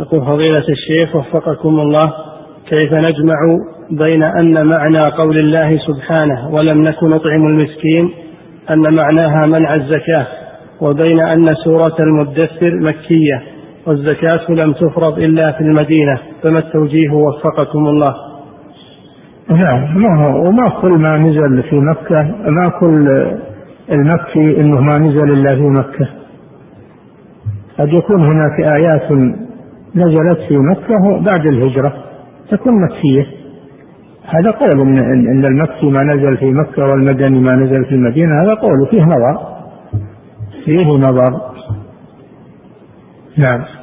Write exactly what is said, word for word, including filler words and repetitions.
يقول فضيلة الشيخ وفقكم الله، كيف نجمع بين أن معنى قول الله سبحانه ولم نكن نطعم المسكين أن معناها منع الزكاة، وبين أن سورة المدثر مكية والزكاة لم تفرض إلا في المدينة، فما التوجيه وفقكم الله؟ نعم، ما هو وما كل ما نزل في مكة، ما كل المكي إنه ما نزل إلا في مكة، قد يكون هناك آيات نزلت في مكة بعد الهجرة تكون مكية. هذا قول إن المكي ما نزل في مكة والمدني ما نزل في المدينة، هذا قول فيه نظر، فيه نظر. نعم.